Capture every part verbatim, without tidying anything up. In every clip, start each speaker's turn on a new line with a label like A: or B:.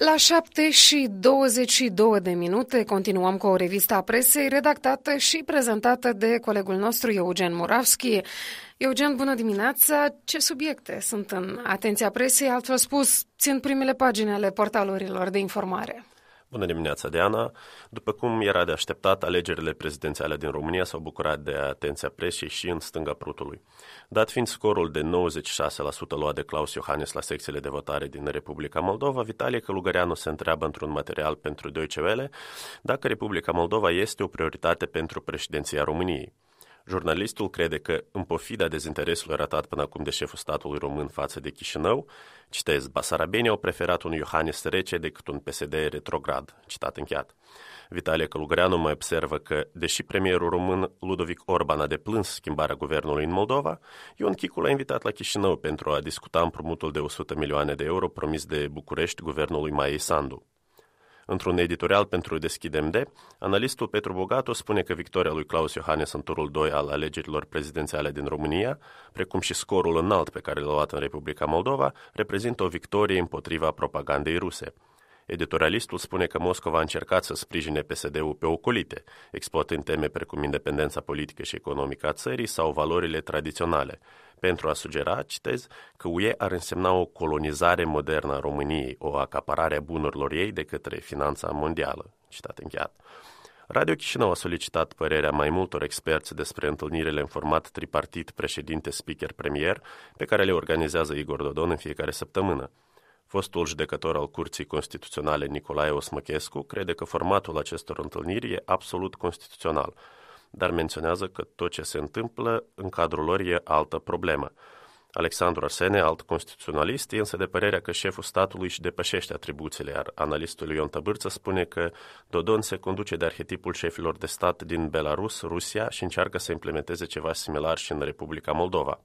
A: La șapte și douăzeci și două de minute continuăm cu o revistă a presei redactată și prezentată de colegul nostru Eugen Muravski. Eugen, bună dimineața! Ce subiecte sunt în atenția presei, altfel spus, țin primele pagini ale portalurilor de informare?
B: Bună dimineața, Diana! După cum era de așteptat, alegerile prezidențiale din România s-au bucurat de atenția presei și în stânga prutului. Dat fiind scorul de nouăzeci și șase la sută luat de Klaus Iohannis la secțiile de votare din Republica Moldova, Vitalie Călugăreanu se întreabă într-un material pentru Deutsche Welle dacă Republica Moldova este o prioritate pentru președinția României. Jurnalistul crede că, în pofida dezinteresului arătat până acum de șeful statului român față de Chișinău, citez, basarabenii au preferat un Iohannis rece decât un P S D retrograd, citat încheiat. Vitalie Călugăreanu mai observă că, deși premierul român Ludovic Orban a deplâns schimbarea guvernului în Moldova, Ion Chicu l-a invitat la Chișinău pentru a discuta împrumutul de o sută milioane de euro promis de București guvernului Maiei Sandu. Într-un editorial pentru Deschidem de, analistul Petru Bogatu spune că victoria lui Klaus Iohannis în turul doi al alegerilor prezidențiale din România, precum și scorul înalt pe care l-a luat în Republica Moldova, reprezintă o victorie împotriva propagandei ruse. Editorialistul spune că Moscova a încercat să sprijine P S D-ul pe ocolite, exploatând teme precum independența politică și economică a țării sau valorile tradiționale, pentru a sugera, citez, că U E ar însemna o colonizare modernă a României, o acaparare a bunurilor ei de către finanța mondială, citat încheiat. Radio Chișinău a solicitat părerea mai multor experți despre întâlnirile în format tripartit președinte-speaker-premier pe care le organizează Igor Dodon în fiecare săptămână. Fostul judecător al Curții Constituționale Nicolae Osmăchescu crede că formatul acestor întâlniri e absolut constituțional, dar menționează că tot ce se întâmplă în cadrul lor e altă problemă. Alexandru Arsene, alt constituționalist, e însă de părerea că șeful statului își depășește atribuțiile, iar analistul Ion Tăbârță spune că Dodon se conduce de arhetipul șefilor de stat din Belarus, Rusia și încearcă să implementeze ceva similar și în Republica Moldova.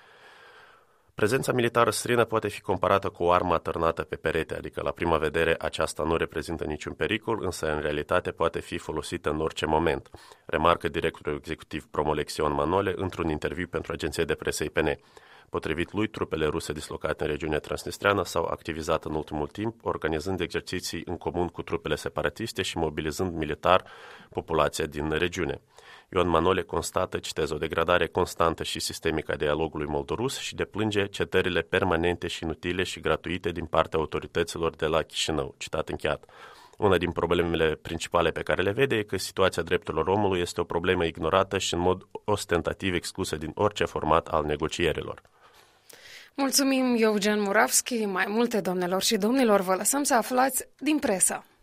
B: Prezența militară străină poate fi comparată cu o armă atârnată pe perete, adică la prima vedere aceasta nu reprezintă niciun pericol, însă în realitate poate fi folosită în orice moment, remarcă directorul executiv Promolexion Manole într-un interviu pentru agenția de presă I P N. Potrivit lui, trupele ruse dislocate în regiunea transnistreană s-au activizat în ultimul timp, organizând exerciții în comun cu trupele separatiste și mobilizând militar populația din regiune. Ion Manole constată, citez, o degradare constantă și sistemică a dialogului moldorus și deplânge cetările permanente și inutile și gratuite din partea autorităților de la Chișinău, citat încheiat. Una din problemele principale pe care le vede e că situația drepturilor omului este o problemă ignorată și în mod ostentativ exclusă din orice format al negocierilor.
A: Mulțumim, Eugen Muravski. Mai multe, domnilor și domnilor, vă lăsăm să aflați din presă.